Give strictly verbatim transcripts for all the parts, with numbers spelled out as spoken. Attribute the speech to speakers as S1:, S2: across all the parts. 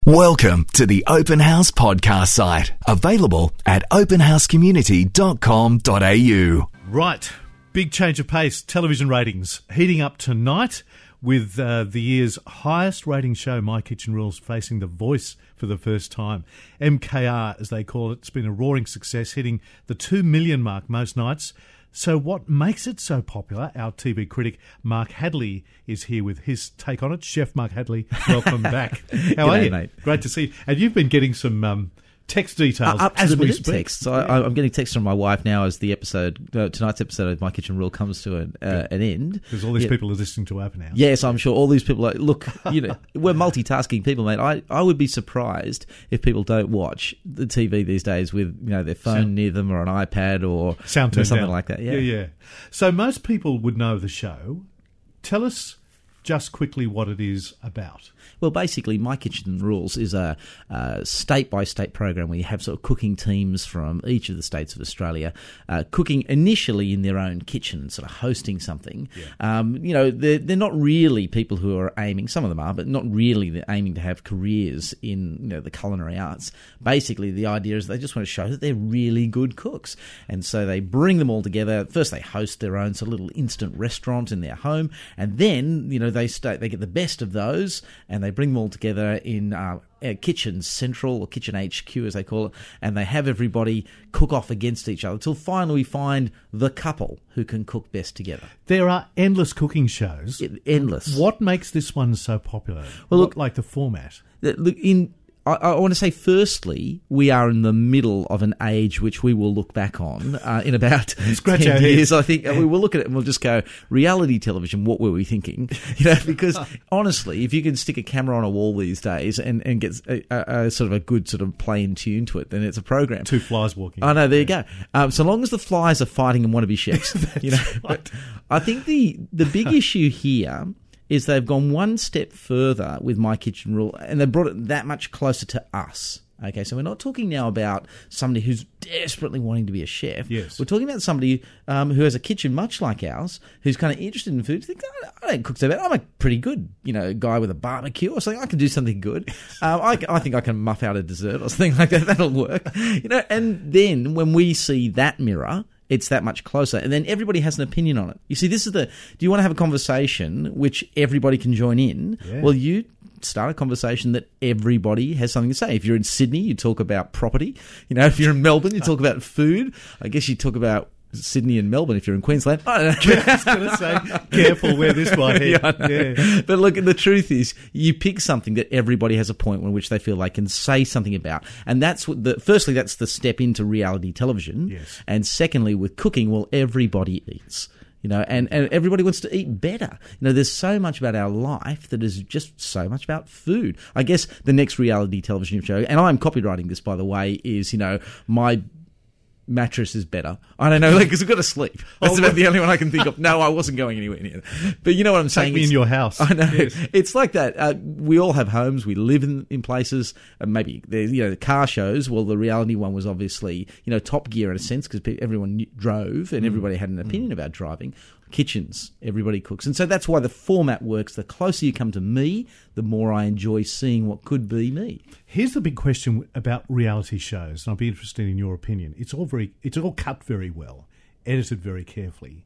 S1: Welcome to the Open House podcast site, available at open house community dot com dot a u.
S2: Right, big change of pace. Television ratings heating up tonight with uh, the year's highest rating show, My Kitchen Rules, facing The Voice for the first time. M K R, as they call it, it's been a roaring success, hitting the two million mark most nights. So what makes it so popular? Our T V critic Mark Hadley is here with his take on it. Chef Mark Hadley, welcome back. How
S3: G'day,
S2: are you?
S3: mate.
S2: Great to see you. And you've been getting some um, text details
S3: Uh, up to
S2: as
S3: the
S2: we
S3: minute
S2: speak.
S3: texts. So I, I'm getting texts from my wife now as the episode, uh, tonight's episode of My Kitchen Rule comes to an, uh, an end.
S2: Because all these
S3: Yeah.
S2: people are listening to Open House.
S3: Yes, I'm sure all these people are, look, you know, we're multitasking people, mate. I, I would be surprised if people don't watch the T V these days with, you know, their phone
S2: Sound-
S3: near them or an iPad or
S2: Sound
S3: you know,
S2: turned
S3: something
S2: down.
S3: like that. Yeah.
S2: yeah, yeah. So most people would know the show. Tell us just quickly what it is about.
S3: Well, basically, My Kitchen Rules is a, a state-by-state program where you have sort of cooking teams from each of the states of Australia uh, cooking initially in their own kitchen, sort of hosting something.
S2: Yeah.
S3: Um, you know, they're, they're not really people who are aiming, some of them are, but not really they're aiming to have careers in, you know, the culinary arts. Basically, the idea is they just want to show that they're really good cooks. And so they bring them all together. First, they host their own sort of little instant restaurant in their home. And then, you know, they stay, they get the best of those and they bring them all together in uh, uh, Kitchen Central or Kitchen H Q as they call it, and they have everybody cook off against each other until finally we find the couple who can cook best together.
S2: There are endless cooking shows.
S3: It, endless.
S2: What makes this one so popular?
S3: Well,
S2: What,
S3: look-
S2: like the format.
S3: Uh, Look, in I, I want to say, firstly, we are in the middle of an age which we will look back on uh, in about
S2: Scratch
S3: ten
S2: our heads.
S3: years. I think and we will look at it and we'll just go, reality television. What were we thinking? You know, because honestly, if you can stick a camera on a wall these days and and get a, a, a sort of a good sort of play in tune to it, then it's a program.
S2: Two flies walking.
S3: I know. There you go. Um, so long as the flies are fighting and want to be chefs, you know.
S2: right.
S3: But I think the the big issue here is they've gone one step further with My Kitchen Rule, and they've brought it that much closer to us. Okay, so we're not talking now about somebody who's desperately wanting to be a chef.
S2: Yes.
S3: We're talking about somebody um, who has a kitchen much like ours, who's kind of interested in food. Thinks, I I don't cook so bad. I'm a pretty good, you know, guy with a barbecue or something. I can do something good. Um, I, I think I can muff out a dessert or something like that. That'll work. You know, and then when we see that mirror, it's that much closer. And then everybody has an opinion on it. You see, this is the, do you want to have a conversation which everybody can join in?
S2: Yeah.
S3: Well, you start a conversation that everybody has something to say. If you're in Sydney, you talk about property. You know, if you're in Melbourne, you talk about food. I guess you talk about Sydney and Melbourne if you're in Queensland. I don't know.
S2: I was going to say, careful where this might head.
S3: Yeah, I know.
S2: Yeah.
S3: But look, the truth is, you pick something that everybody has a point in which they feel they can say something about, and that's what the. Firstly, that's the step into reality television.
S2: Yes.
S3: And secondly, with cooking, well, everybody eats. You know, and, and everybody wants to eat better. You know, there's so much about our life that is just so much about food. I guess the next reality television show, and I'm copywriting this, by the way, is, you know, my mattress is better. I don't know, like, because I've got to sleep. That's
S2: Oh,
S3: about the only one I can think of. No, I wasn't going anywhere near that. But you know what I'm saying?
S2: Take me
S3: It's-
S2: in your house.
S3: I know.
S2: Yes.
S3: It's like that. Uh, we all have homes. We live in, in places. And maybe there's, you know, the car shows. Well, the reality one was obviously, you know, Top Gear in a sense because everyone knew, drove and everybody had an opinion about driving. Kitchens, everybody cooks. And so that's why the format works. The closer you come to me, the more I enjoy seeing what could be me.
S2: Here's the big question about reality shows, and I'd be interested in your opinion. It's all very, it's all cut very well, edited very carefully.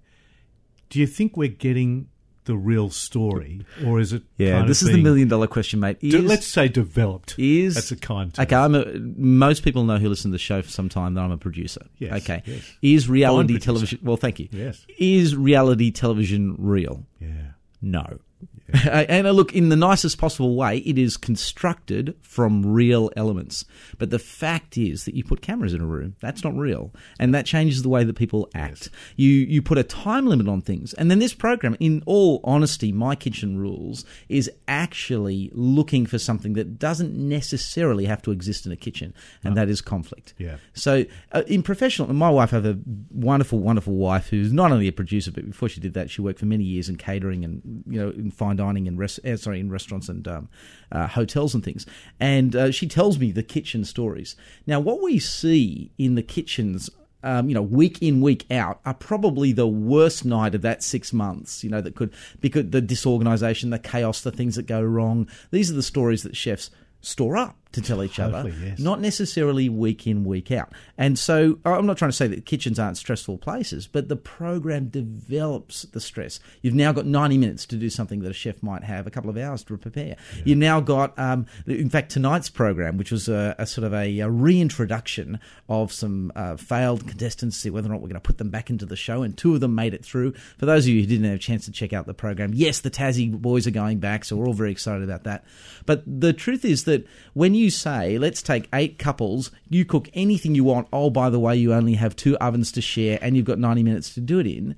S2: Do you think we're getting the real story, or is it?
S3: Yeah,
S2: kind
S3: this
S2: of
S3: is the
S2: being
S3: million dollar question, mate. Is,
S2: de- let's say developed.
S3: is
S2: That's a kind term.
S3: Okay, I'm a, most people know who listen to the show for some time that I'm a producer.
S2: Yes,
S3: Okay.
S2: yes.
S3: Is reality
S2: Fine producer.
S3: television... Well, thank you.
S2: Yes.
S3: Is reality television real?
S2: Yeah.
S3: No. And uh, look, in the nicest possible way, it is constructed from real elements. But the fact is that you put cameras in a room. That's not real. And that changes the way that people act.
S2: Yes.
S3: You you put a time limit on things. And then this program, in all honesty, My Kitchen Rules, is actually looking for something that doesn't necessarily have to exist in a kitchen. And
S2: No.
S3: that is conflict.
S2: Yeah.
S3: So uh, in professional, my wife, I have a wonderful, wonderful wife who's not only a producer, but before she did that, she worked for many years in catering and, you know, in fine dining and rest, uh, sorry, in restaurants and um, uh, hotels and things. And uh, she tells me the kitchen stories. Now, what we see in the kitchens, um, you know, week in, week out, are probably the worst night of that six months. You know, that could because the disorganisation, the chaos, the things that go wrong. These are the stories that chefs store up to tell each
S2: Hopefully,
S3: other,
S2: yes.
S3: not necessarily week in, week out. And so I'm not trying to say that kitchens aren't stressful places, but the program develops the stress. You've now got ninety minutes to do something that a chef might have a couple of hours to prepare. Yeah. You've now got, um, in fact, tonight's program, which was a, a sort of a, a reintroduction of some uh, failed contestants, see whether or not we're going to put them back into the show, and two of them made it through. For those of you who didn't have a chance to check out the program, yes, the Tassie boys are going back, so we're all very excited about that. But the truth is that when you say, let's take eight couples, you cook anything you want, oh, by the way, you only have two ovens to share and you've got ninety minutes to do it in,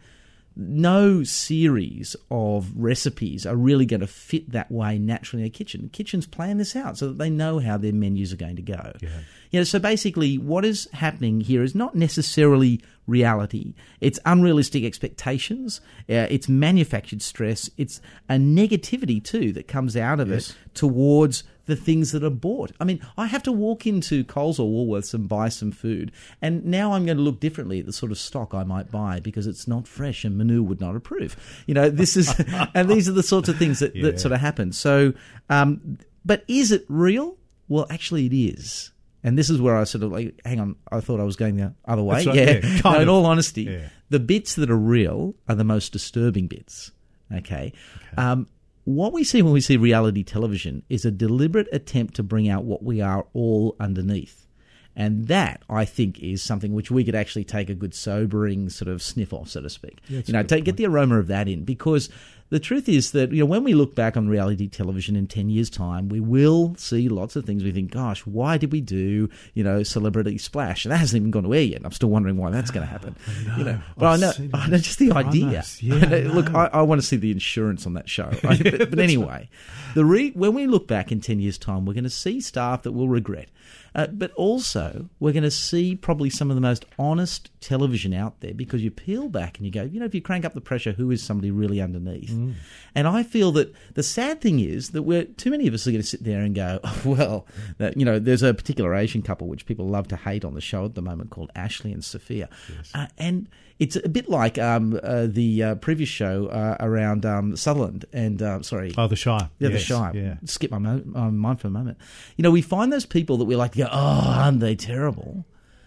S3: no series of recipes are really going to fit that way naturally in a kitchen. Kitchens plan this out so that they know how their menus are going to go.
S2: Yeah.
S3: You know, so basically what is happening here is not necessarily reality. It's unrealistic expectations. Uh, it's manufactured stress. It's a negativity too that comes out of
S2: Yes.
S3: it towards the things that are bought. I mean, I have to walk into Coles or Woolworths and buy some food, and now I'm going to look differently at the sort of stock I might buy because it's not fresh and Manu would not approve. You know, this is, and these are the sorts of things that,
S2: Yeah.
S3: that sort of happen. So, um, but is it real? Well, actually it is. And this is where I sort of like, hang on, I thought I was going the other way.
S2: That's right,
S3: yeah.
S2: yeah,
S3: No,
S2: kind
S3: in
S2: of.
S3: all honesty,
S2: Yeah.
S3: the bits that are real are the most disturbing bits. Okay.
S2: Okay.
S3: Um, what we see when we see reality television is a deliberate attempt to bring out what we are all underneath. And that, I think, is something which we could actually take a good sobering sort of sniff off, so to speak.
S2: Yeah, that's
S3: you
S2: a
S3: know,
S2: good
S3: take, get
S2: point.
S3: the aroma of that in, because the truth is that, you know, when we look back on reality television in ten years' time, we will see lots of things we think, gosh, why did we do, you know, Celebrity Splash? And that hasn't even gone to air yet. I'm still wondering why that's going to happen.
S2: No,
S3: you know, but
S2: I've
S3: I know,
S2: seen
S3: I know just the
S2: those
S3: idea.
S2: promos. Yeah,
S3: I know-
S2: I
S3: look,
S2: know.
S3: I, I want to see the insurance on that show. I- but, but anyway, the re- when we look back in ten years' time, we're going to see stuff that we'll regret. Uh, but also, we're going to see probably some of the most honest television out there, because you peel back and you go, you know, if you crank up the pressure, who is somebody really underneath? Mm. And I feel that the sad thing is that we're too many of us are going to sit there and go, oh, well, that, you know, there's a particular Asian couple which people love to hate on the show at the moment called Ashley and Sophia.
S2: Yes.
S3: Uh, and it's a bit like um, uh, the uh, previous show uh, around um, Sutherland and, uh, sorry...
S2: Oh, The Shire.
S3: Yeah, The
S2: Yes,
S3: Shire.
S2: Yeah.
S3: Skip my, mo- my mind for a moment. You know, we find those people that we like to go, oh, aren't they terrible?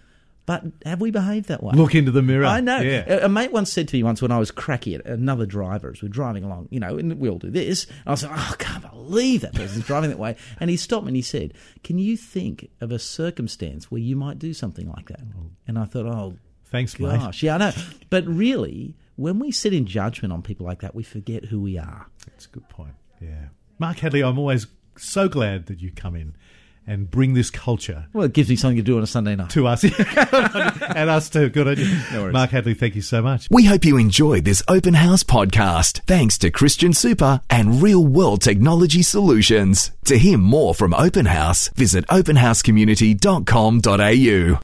S3: But have we behaved that way?
S2: Look into the mirror.
S3: I know.
S2: Yeah.
S3: A, a mate once said to me once when I was cracky at another driver as we were driving along, you know, and we all do this. And I was like, oh, I can't believe that person's driving that way. And he stopped me and he said, can you think of a circumstance where you might do something like that? And I thought, oh,
S2: Thanks, mate.
S3: gosh. Yeah, I know. But really, when we sit in judgment on people like that, we forget who we are.
S2: That's a good point. Yeah. Mark Hadley, I'm always so glad that you come in and bring this culture
S3: Well, it gives me something to do on a Sunday night.
S2: to us. And us too. Good on you.
S3: No worries.
S2: Mark Hadley, thank you so much.
S1: We hope you enjoyed this Open House podcast, thanks to Christian Super and Real World Technology Solutions. To hear more from Open House, visit open house community dot com dot a u.